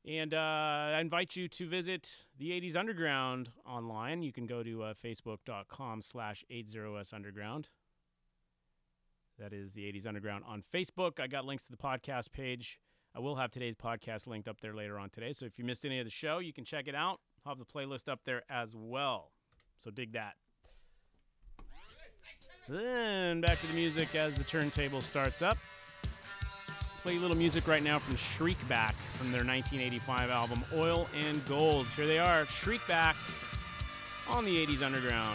And I invite you to visit the 80s Underground online. You can go to facebook.com/80s Underground. That is the 80s Underground on Facebook. I got links to the podcast page. I will have today's podcast linked up there later on today. So if you missed any of the show, you can check it out. I'll have the playlist up there as well. So dig that. Then back to the music as the turntable starts up. Play a little music right now from Shriekback from their 1985 album Oil and Gold. Here they are, Shriekback on the 80s Underground.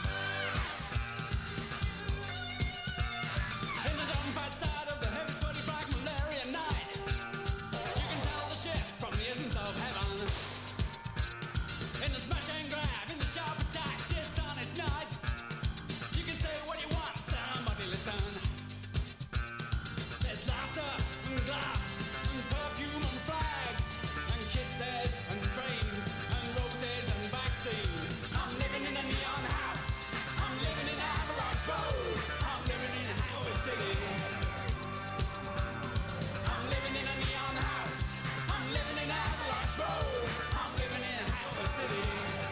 In the dumb-fat side of the heavy, sweaty, black malaria night, you can tell the shift from the essence of heaven. In the smash and grab, in the sharp attack, dishonest night, you can say what you want, somebody listen. There's laughter and glass and perfume and flags and kisses and trains and roses and vaccine. I'm living in a neon house. I'm living in Avalanche Road. I'm living in Hangover City. I'm living in a neon house. I'm living in Avalanche Road. I'm living in Hangover City.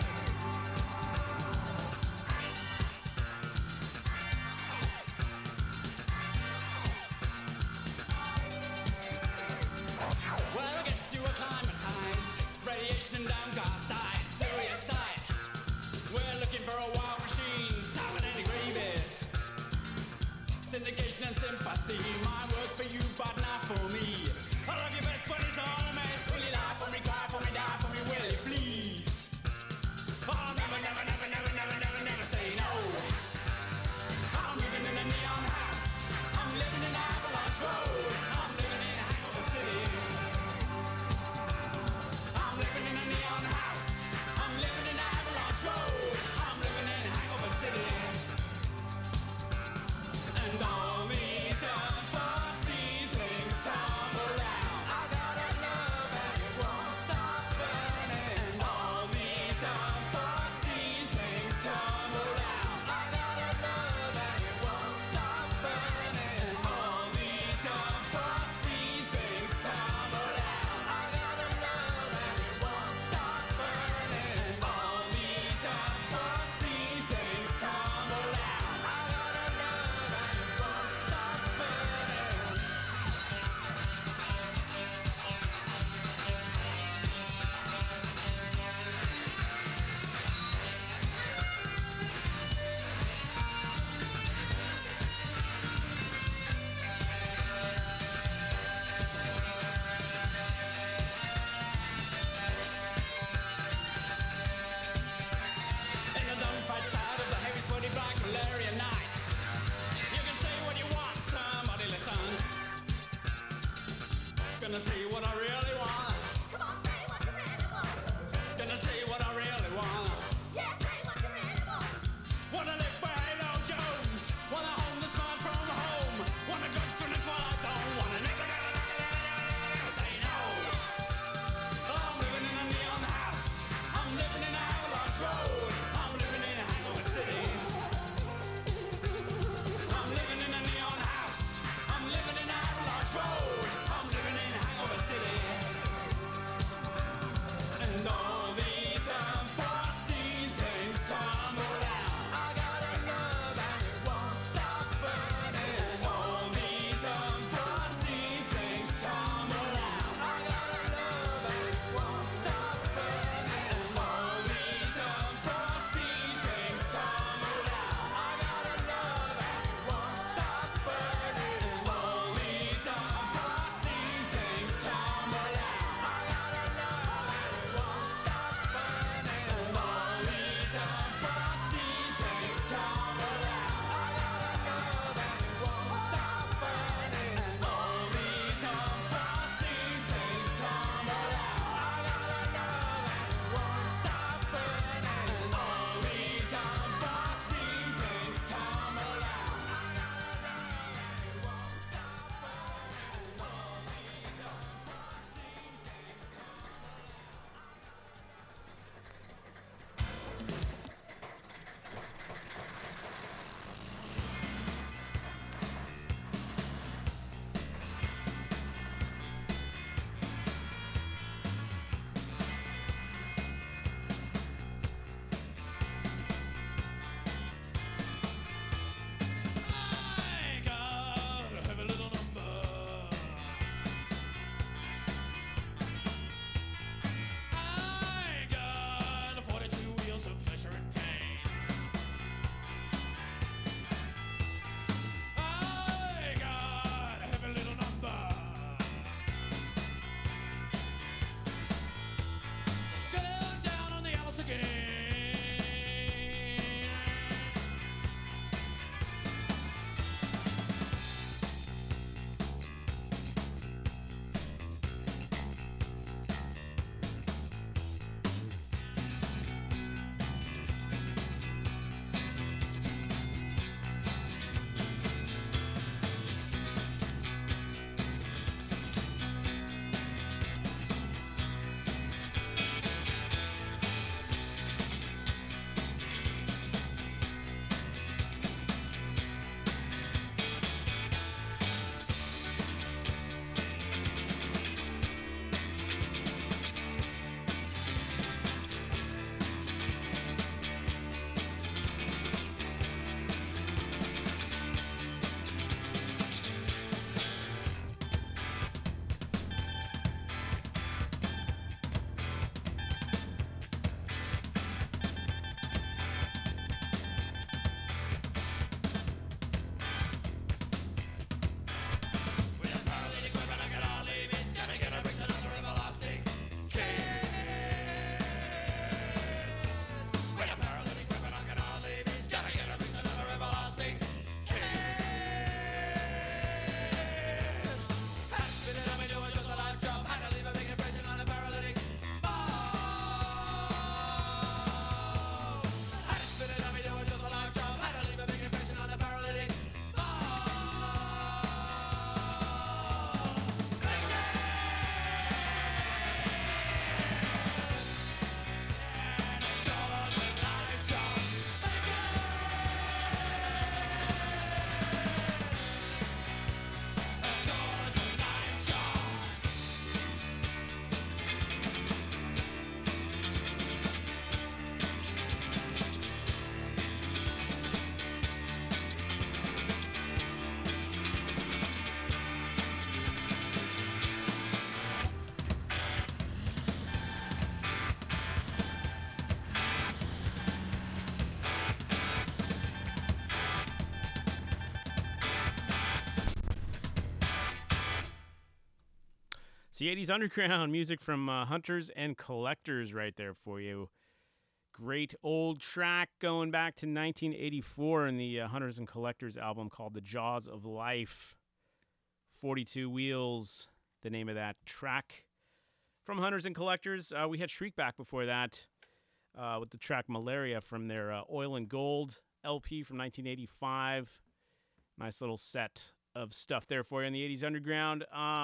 Well, it gets you acclimatized. Radiation and downcast eyes, serious sight. We're looking for a wild machine, Simon and Gravies. Syndication and sympathy, my work for you, but not for me. I love you best when it's all a mess. Will you lie for me, cry for me, die for me, will you please? I'll never, never, never, never, never, never, never say no. I'm living in a neon house. I'm living in Avalanche Road. I'm living in Hangover City. I'm living in a neon house. I'm living in Avalanche Road. I'm living in Hangover City. And all these unforeseen things tumble down. I got a love and it won't stop burning. And all these unforeseen things tumble down. I got a love and it won't stop burning. And all these unforeseen things tumble down. I got a love and it won't stop burning. And all these unforeseen things tumble down. I got a love and it won't stop burning. In the dumb-fight side of the heavy, sweaty, black malaria night, you can say what you want, somebody listen. Gonna say what I really want. Come on, say what you really want. Gonna say what I really want. Yeah, say what you really want. Wanna live by Halo Jones. Wanna homeless man's from home. Wanna drugs from the Twilight Zone. Wanna never, never, never, never, never, never say no. I'm living in a neon house. I'm living in Avalanche Road. I'm living in Hangover City. I'm living in a neon house. I'm living in Avalanche Road. I'm living in Hangover City. It's the 80s Underground, music from Hunters and Collectors right there for you. Great old track going back to 1984 in the Hunters and Collectors album called The Jaws of Life. 42 Wheels, the name of that track. From Hunters and Collectors, we had Shriekback before that with the track Malaria from their Oil and Gold LP from 1985. Nice little set of stuff there for you in the 80s Underground.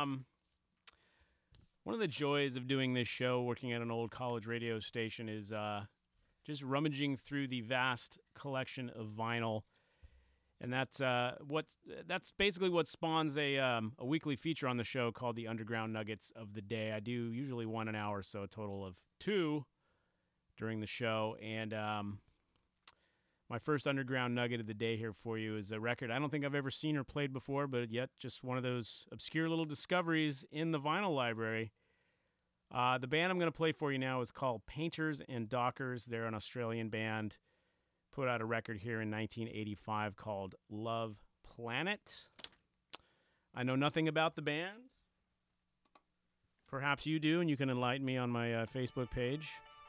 One of the joys of doing this show, working at an old college radio station, is just rummaging through the vast collection of vinyl, and that's basically what spawns a weekly feature on the show called the Underground Nuggets of the Day. I do usually one an hour, so a total of two during the show, and my first Underground Nugget of the Day here for you is a record I don't think I've ever seen or played before, but yet just one of those obscure little discoveries in the vinyl library. The band I'm going to play for you now is called Painters and Dockers. They're an Australian band. Put out a record here in 1985 called Love Planet. I know nothing about the band. Perhaps you do, and you can enlighten me on my Facebook page.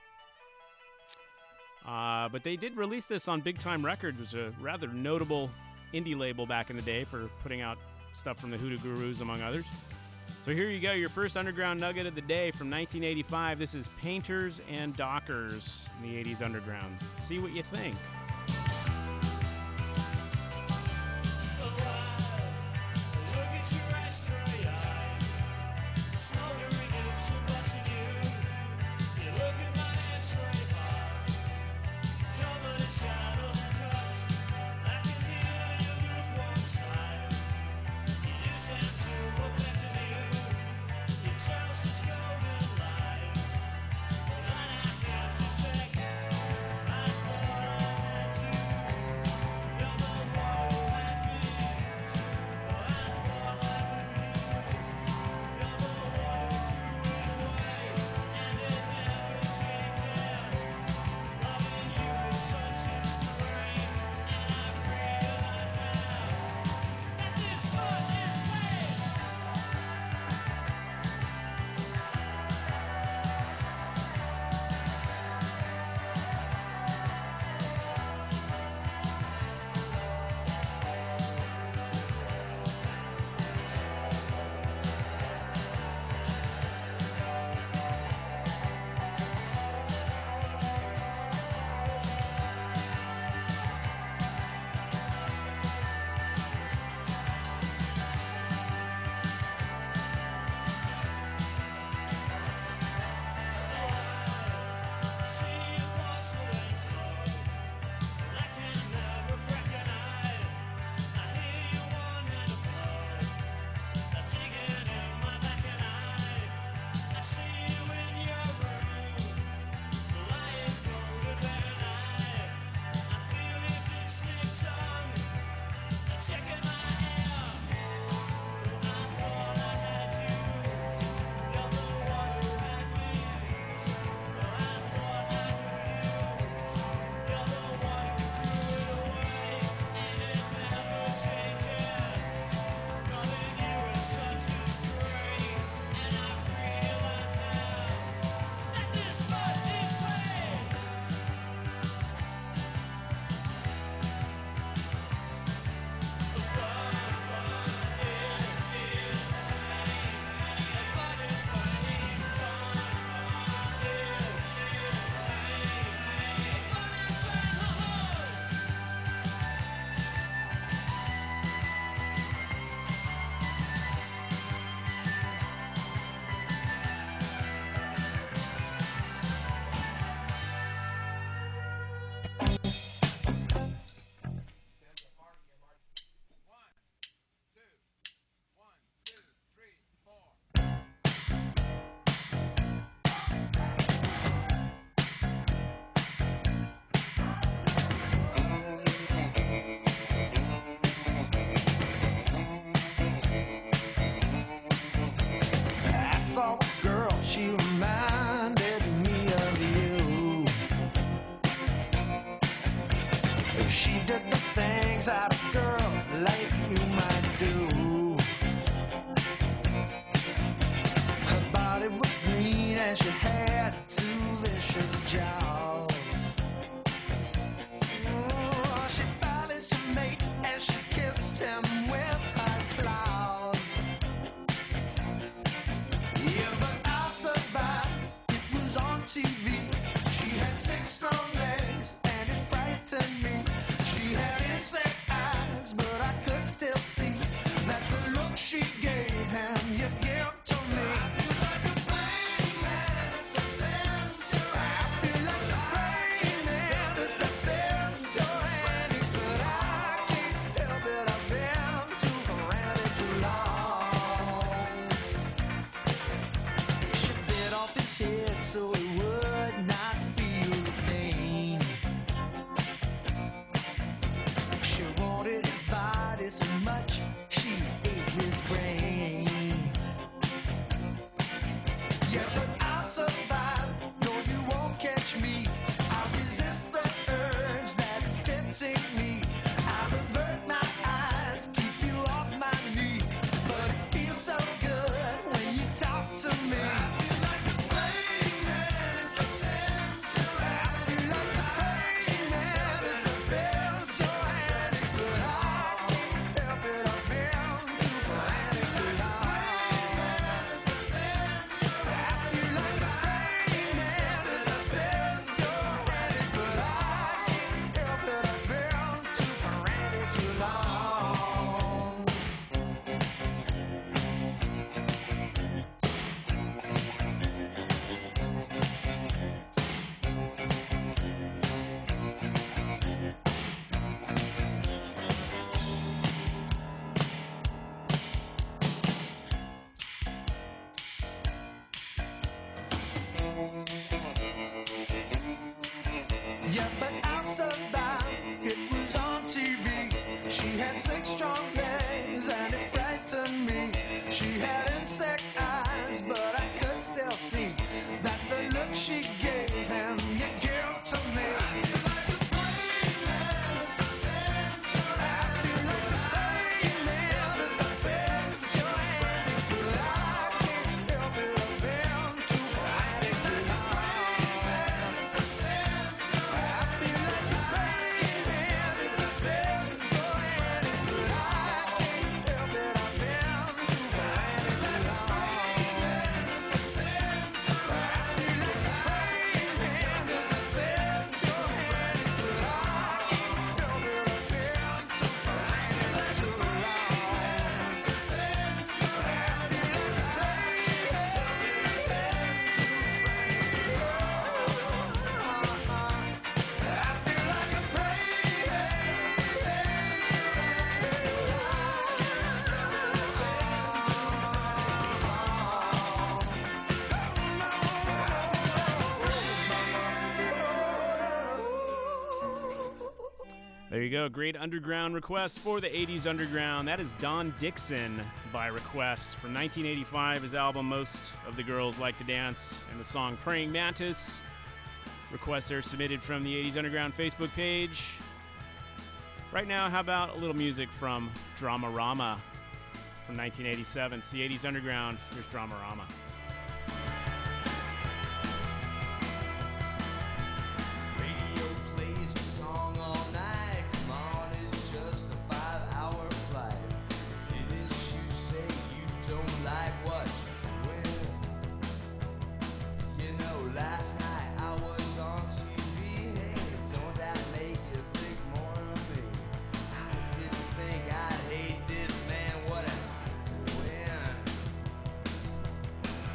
But they did release this on Big Time Records, which was a rather notable indie label back in the day for putting out stuff from the Hoodoo Gurus, among others. So here you go, your first Underground Nugget of the Day from 1985. This is Painters and Dockers in the 80s Underground. See what you think. She reminded me of you. She did the things that a girl like you might do. Her and she had two vicious jaws. Oh, she violated her mate and she kissed him with her claws. Yeah, but I survived. It was on TV. She had 6 strong legs and it frightened me. She had insect eyes, but I could still see that the look she gave him, you give to me. Like a praying mantis, I sense your hand. Like a praying mantis, I sense your hand. It's what I can't help it. I've been too frantic too long. She bit off his head so he would not feel the pain. She wanted his body so much she ate his brain. Yeah, but I'll survive. No, you won't catch me. I'll resist the urge that is tempting me. I'll avert my eyes, keep you off my knee. But it feels so good when you talk to me. Like a praying mantis, I sense your hand. Like a praying mantis, I sense your hand. It's what I can't help it. I've been too frantic too long. Mantis, I sense your hand. Like a praying mantis, I sense your hand. It's what I can't help it. I've been too frantic too long. Yeah, but I'll survive. It was on TV. She had 6 strong legs and it frightened me. She had insect eyes, but I could still see that the look she gave him, you give to me. Like a praying mantis, I sense your hand. Like a praying mantis, I sense your hand. It's what I can't help it. I've been too frantic too long. Mantis, I sense your hand. Like a praying mantis, I sense your hand. It's what I can't help it. I've been too frantic too long. Mantis, I sense your hand. Like a praying mantis, I sense your hand. It's what I can't help it. I've been too frantic too long. Mantis, I sense your hand. Like a praying mantis, I sense your hand. I feel like a praying mantis, I sense your There you go. Great underground request for the 80s underground. That is Don Dixon by request from 1985. His album Most of the Girls Like to Dance and the song Praying Mantis. Requests are submitted from the 80s underground Facebook page. Right now, how about a little music from Dramarama from 1987? It's the 80s underground. Here's Dramarama. Radio plays a song all night. Come on, it's just a 5-hour flight. Didn't you say you don't like what you're doing? You know, last night I was on TV. Hey, don't that make you think more of me? I didn't think I'd hate this man. What am I doing?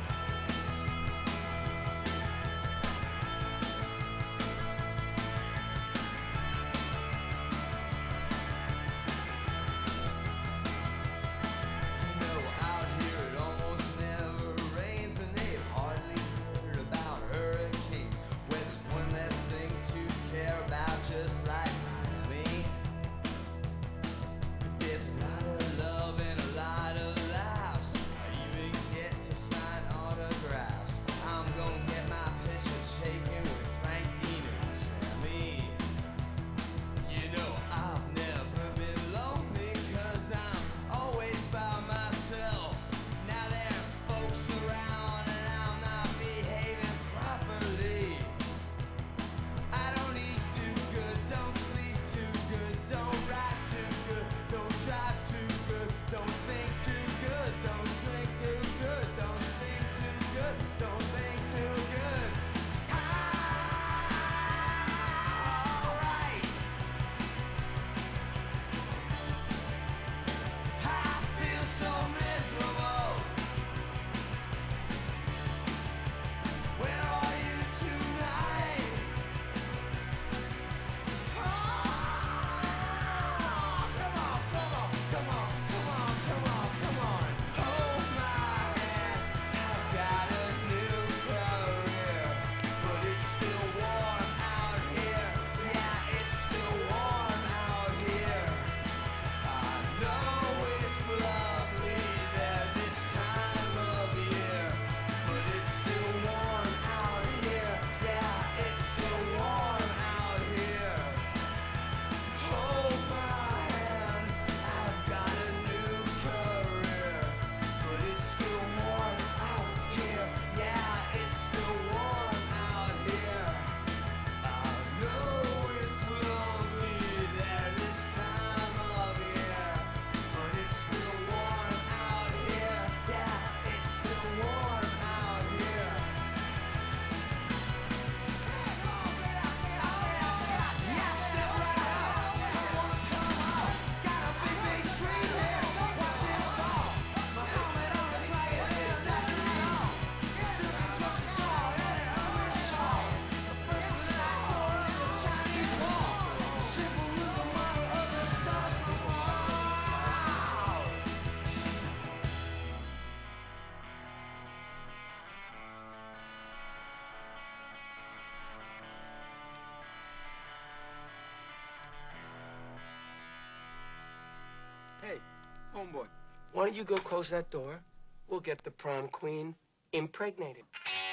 homeboy. Why don't you go close that door? We'll get the prom queen impregnated.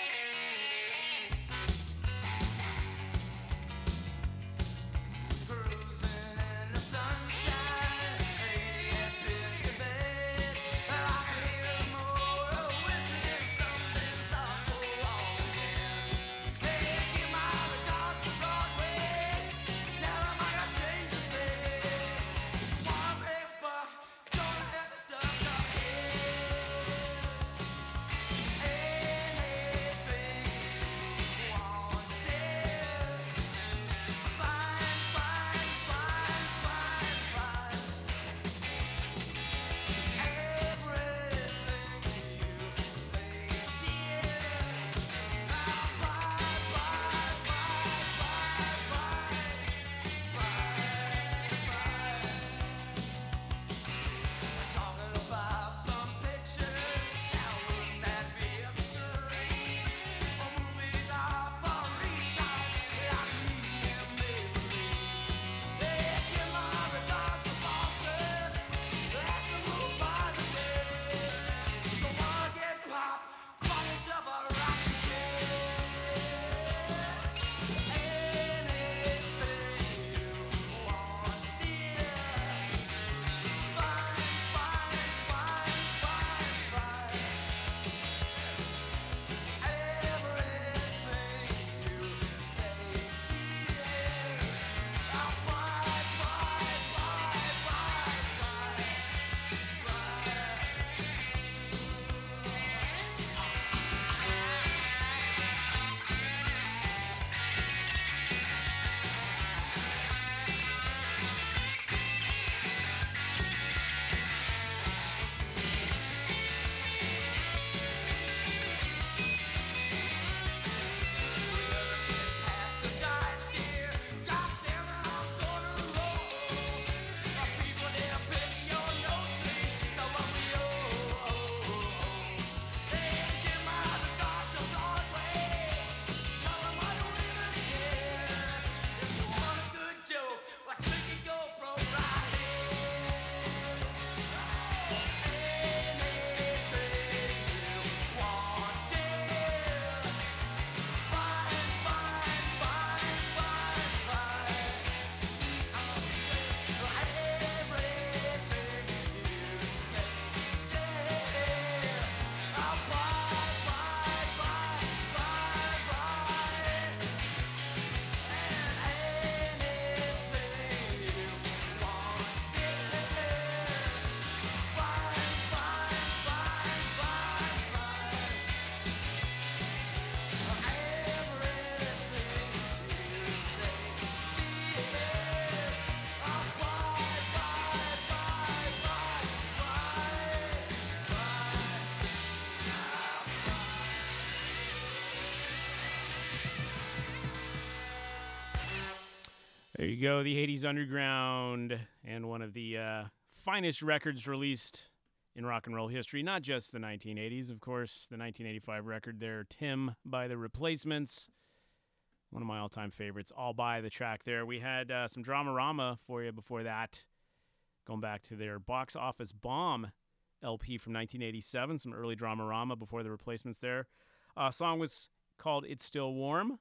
There you go, the 80s Underground, and one of the finest records released in rock and roll history, not just the 1980s, of course, the 1985 record there, Tim by The Replacements, one of my all-time favorites, All By the track there. We had some Dramarama for you before that, going back to their Box Office Bomb LP from 1987, some early Dramarama before The Replacements there. Song was called It's Still Warm.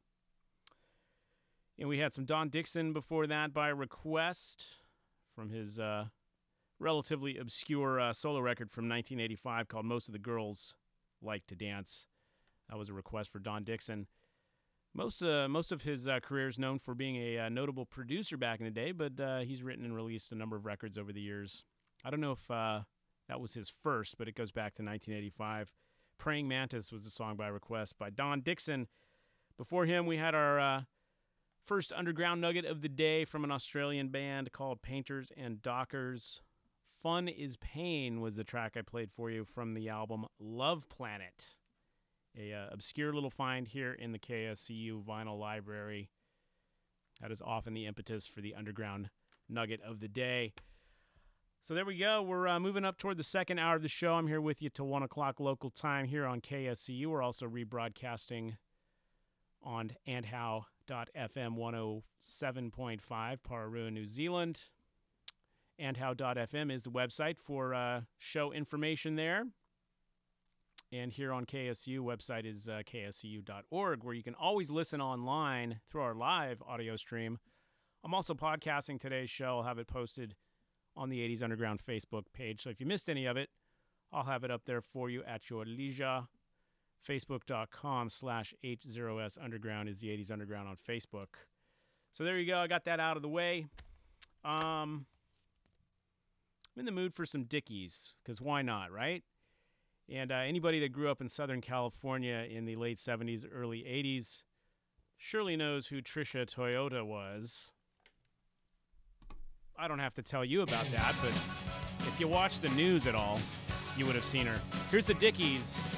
And we had some Don Dixon before that by request from his relatively obscure solo record from 1985 called Most of the Girls Like to Dance. That was a request for Don Dixon. Most of his career is known for being a notable producer back in the day, but he's written and released a number of records over the years. I don't know if that was his first, but it goes back to 1985. Praying Mantis was a song by request by Don Dixon. Before him, we had our first underground nugget of the day from an Australian band called Painters and Dockers. Fun is Pain was the track I played for you from the album Love Planet, a obscure little find here in the KSCU vinyl library. That is often the impetus for the underground nugget of the day. So there we go. We're moving up toward the second hour of the show. I'm here with you till 1 o'clock local time here on KSCU. We're also rebroadcasting on andhow.fm 107.5, Pararua, New Zealand. andhow.fm is the website for show information there. And here on KSU, website is ksu.org, where you can always listen online through our live audio stream. I'm also podcasting today's show. I'll have it posted on the 80s Underground Facebook page. So if you missed any of it, I'll have it up there for you at your leisure. Facebook.com/80S Underground is the 80s Underground on Facebook. So there you go. I got that out of the way. I'm in the mood for some Dickies, because why not, right? And anybody that grew up in Southern California in the late 70s, early 80s surely knows who Trisha Toyota was. I don't have to tell you about that, but if you watch the news at all, you would have seen her. Here's the Dickies.